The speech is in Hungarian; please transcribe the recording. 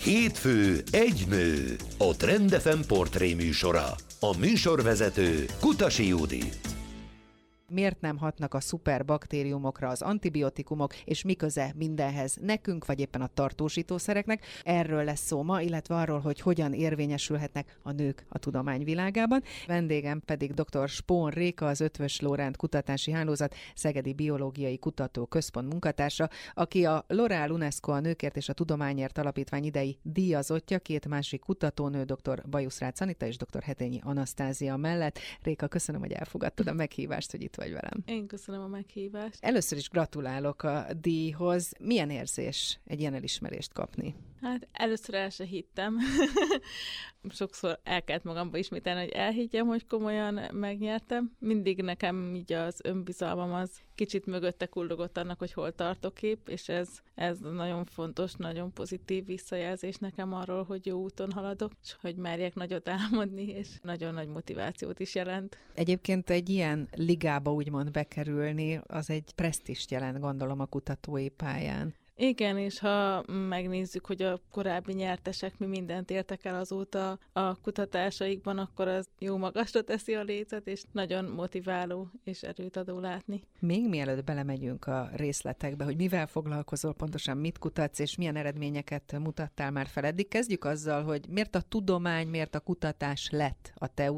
Hétfő egy nő, a Trend FM portré műsora. A műsorvezető Kutasi Judit. Miért nem hatnak a szuperbaktériumokra az antibiotikumok, és mi köze mindenhez nekünk, vagy éppen a tartósítószereknek? Erről lesz szó ma, illetve arról, hogy hogyan érvényesülhetnek a nők a tudomány világában. Vendégem pedig dr. Spohn Réka, az Eötvös Loránd Kutatási Hálózat Szegedi Biológiai Kutató Központ munkatársa, aki a L'Oréal UNESCO a Nőkért és a Tudományért Alapítvány idei díjazottja, két másik kutatónő, dr. Bajuszrácz Anita és dr. Hetényi Anasztázia mellett. Réka, köszönöm, hogy elfogadtad a meghívást, hogy itt vagy velem. Én köszönöm a meghívást. Először is gratulálok a díjhoz. Milyen érzés egy ilyen elismerést kapni? Hát először el se hittem. Sokszor el kellett magamba ismételni, hogy elhiggyem, hogy komolyan megnyertem. Mindig nekem így az önbizalmam az kicsit mögötte kullogott annak, hogy hol tartok épp, és ez nagyon fontos, nagyon pozitív visszajelzés nekem arról, hogy jó úton haladok, és hogy merjek nagyot álmodni, és nagyon nagy motivációt is jelent. Egyébként egy ilyen ligába úgymond bekerülni, az egy presztízst jelent, gondolom, a kutatói pályán. Igen, és ha megnézzük, hogy a korábbi nyertesek mi mindent értek el azóta a kutatásaikban, akkor az jó magasra teszi a lécet, és nagyon motiváló és erőt adó látni. Még mielőtt belemegyünk a részletekbe, hogy mivel foglalkozol, pontosan mit kutatsz, és milyen eredményeket mutattál már fel eddig, kezdjük azzal, hogy miért a tudomány, miért a kutatás lett a te